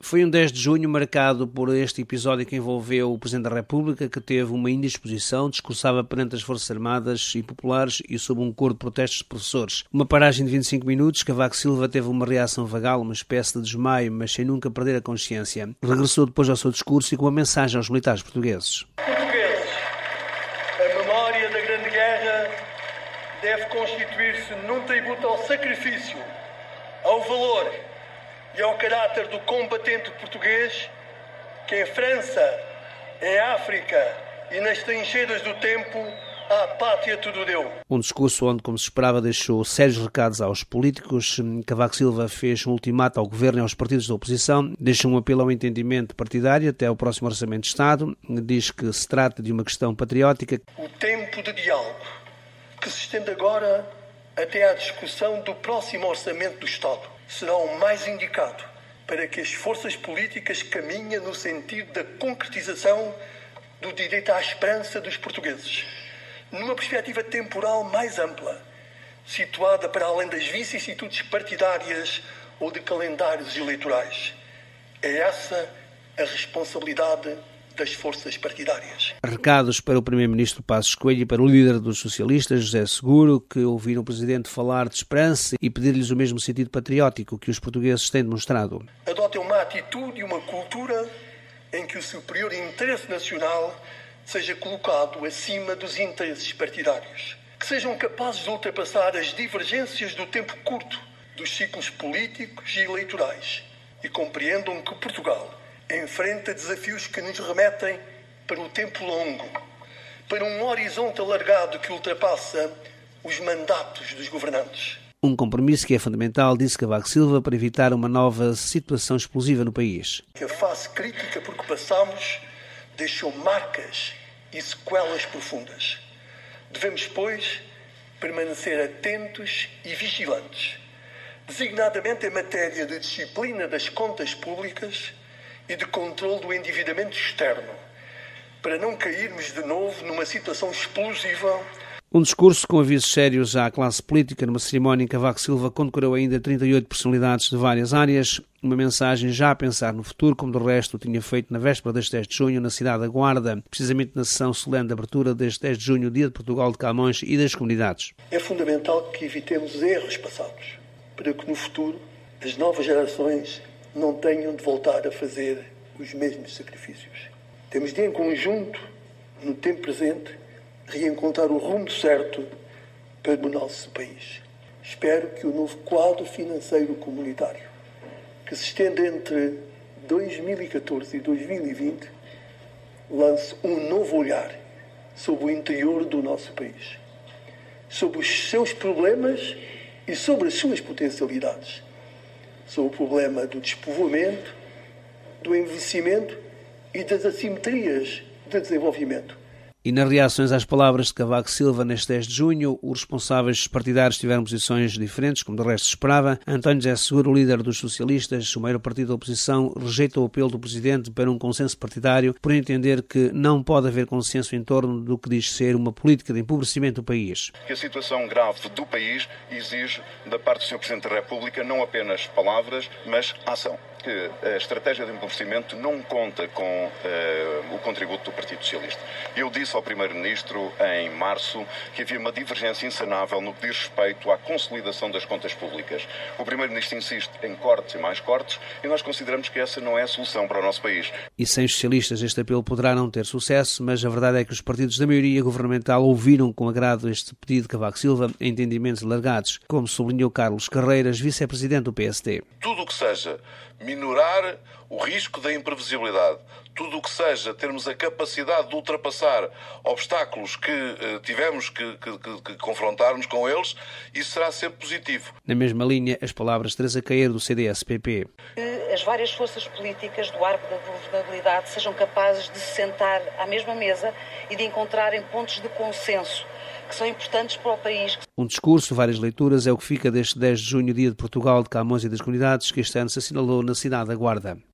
Foi um 10 de junho marcado por este episódio que envolveu o Presidente da República, que teve uma indisposição, discursava perante as Forças Armadas e Populares e sob um coro de protestos de professores. Uma paragem de 25 minutos, Cavaco Silva teve uma reação vagal, uma espécie de desmaio, mas sem nunca perder a consciência. Regressou depois ao seu discurso e com uma mensagem aos militares portugueses. Portugueses, a memória da Grande Guerra deve constituir-se num tributo ao sacrifício, ao valor e ao caráter do combatente português que em França, em África e nas trincheiras do tempo à pátria tudo deu. Um discurso onde, como se esperava, deixou sérios recados aos políticos. Cavaco Silva fez um ultimato ao governo e aos partidos da oposição, deixou um apelo ao entendimento partidário até ao próximo Orçamento de Estado, diz que se trata de uma questão patriótica. O tempo de diálogo, que se estende agora até à discussão do próximo Orçamento do Estado, será o mais indicado para que as forças políticas caminhem no sentido da concretização do direito à esperança dos portugueses, numa perspectiva temporal mais ampla, situada para além das vicissitudes partidárias ou de calendários eleitorais. É essa a responsabilidade das forças partidárias. Recados para o Primeiro-Ministro Passos Coelho e para o líder dos socialistas, José Seguro, que ouviram o Presidente falar de esperança e pedir-lhes o mesmo sentido patriótico que os portugueses têm demonstrado. Adotem uma atitude e uma cultura em que o superior interesse nacional seja colocado acima dos interesses partidários. Que sejam capazes de ultrapassar as divergências do tempo curto, dos ciclos políticos e eleitorais e compreendam que Portugal enfrenta desafios que nos remetem para o tempo longo, para um horizonte alargado que ultrapassa os mandatos dos governantes. Um compromisso que é fundamental, disse Cavaco Silva, para evitar uma nova situação explosiva no país. Que a fase crítica por que passamos deixou marcas e sequelas profundas. Devemos, pois, permanecer atentos e vigilantes, designadamente em matéria de disciplina das contas públicas e de controle do endividamento externo, para não cairmos de novo numa situação explosiva. Um discurso com avisos sérios à classe política numa cerimónia em que Cavaco Silva condecorou ainda 38 personalidades de várias áreas, uma mensagem já a pensar no futuro, como de resto o tinha feito na véspera deste 10 de junho na cidade da Guarda, precisamente na sessão solene de abertura deste 10 de junho, Dia de Portugal de Camões e das comunidades. É fundamental que evitemos erros passados, para que no futuro as novas gerações não tenham de voltar a fazer os mesmos sacrifícios. Temos de, em conjunto, no tempo presente, reencontrar o rumo certo para o nosso país. Espero que o novo quadro financeiro comunitário, que se estende entre 2014 e 2020, lance um novo olhar sobre o interior do nosso país, sobre os seus problemas e sobre as suas potencialidades, sobre o problema do despovoamento, do envelhecimento e das assimetrias de desenvolvimento. E nas reações às palavras de Cavaco Silva neste 10 de junho, os responsáveis partidários tiveram posições diferentes, como de resto se esperava. António José Seguro, líder dos socialistas, o maior partido da oposição, rejeita o apelo do Presidente para um consenso partidário, por entender que não pode haver consenso em torno do que diz ser uma política de empobrecimento do país. Que a situação grave do país exige, da parte do Sr. Presidente da República, não apenas palavras, mas ação. Que a estratégia de empobrecimento não conta com o contributo do Partido Socialista. Eu disse ao Primeiro-Ministro em março que havia uma divergência insanável no que diz respeito à consolidação das contas públicas. O Primeiro-Ministro insiste em cortes e mais cortes e nós consideramos que essa não é a solução para o nosso país. E sem os socialistas este apelo poderá não ter sucesso, mas a verdade é que os partidos da maioria governamental ouviram com agrado este pedido de Cavaco Silva em entendimentos alargados, como sublinhou Carlos Carreiras, vice-presidente do PSD. Tudo o que seja minorar o risco da imprevisibilidade, tudo o que seja termos a capacidade de ultrapassar obstáculos que tivemos que confrontarmos com eles, isso será sempre positivo. Na mesma linha, as palavras de Teresa Caeiro, do CDS-PP. Que as várias forças políticas do arco da governabilidade sejam capazes de se sentar à mesma mesa e de encontrarem pontos de consenso que são importantes para o país. Um discurso, várias leituras, é o que fica deste 10 de junho, Dia de Portugal de Camões e das Comunidades, que este ano se assinalou na cidade da Guarda.